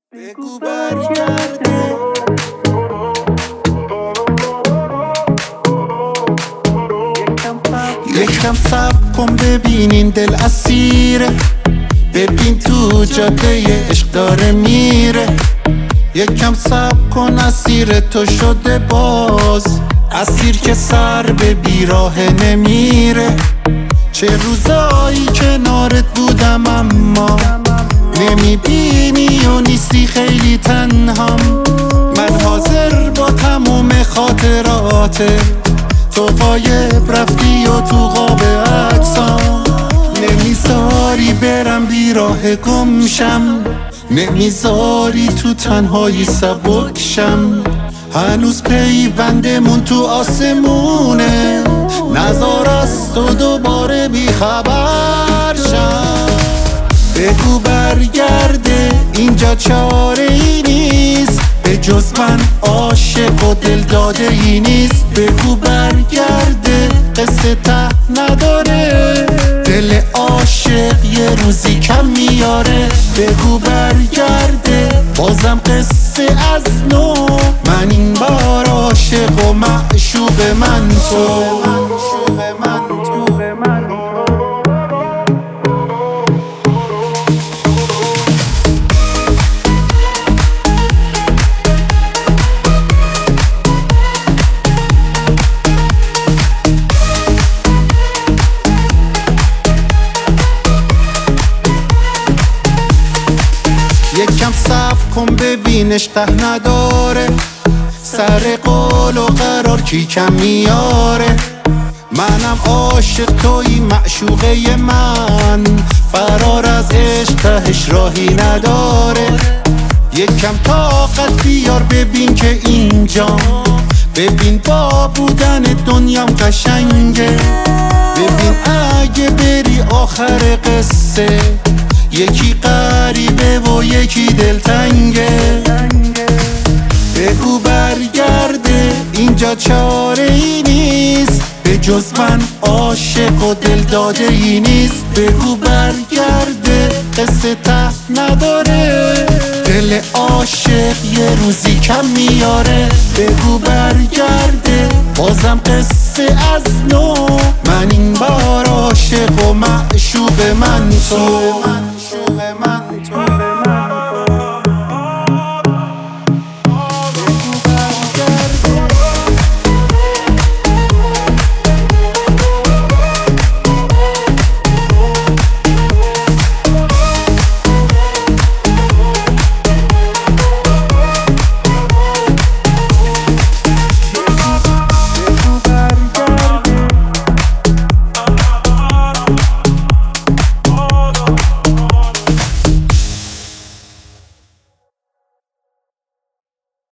بگو برگرده یکم صبر کن ببینین دل اسیره، ببین تو جاده عشق داره میره. یکم صبر کن اسیر تو شده باز، اسیر که سر به بیراه نمیره. چه روزایی کنارت بودم اما نمیبینی و نیستی خیلی تنهام. من حاضر با تموم خاطراته، تو غایب رفتی و تو قاب عکسام. نمیذاری برم بیراه گمشم، نمیذاری تو تنهایی سبکشم. هنوز پیوندمون تو آسمونه، نذار از تو دوباره بیخبر شم. بگو برگرده اینجا چاره ای نیست، به جز من عاشق و دل داده ای نیست. بگو برگرده قصه ته نداره، دل عاشق یه روزی کم میاره. بگو برگرده بازم قصه از نو، من این بار عاشق و معشوق من تو. یکم صبر کن ببینش ته نداره، سر قول و قرار کی کم میاره. منم عاشق توی معشوقه من، فرار از عشق تهش راهی نداره. یکم طاقت بیار ببین که اینجا، ببین با بودن دنیام قشنگه. ببین اگه بری آخر قصه، یکی غریبه و یکی دلتنگه. بگو برگرده اینجا چاره ای نیست، به جز من عاشق و دل داده ای نیست. بگو برگرده قصه ته نداره، دل عاشق یه روزی کم میاره. بگو برگرده بازم قصه از نو، من این بار عاشق و معشوق من تو.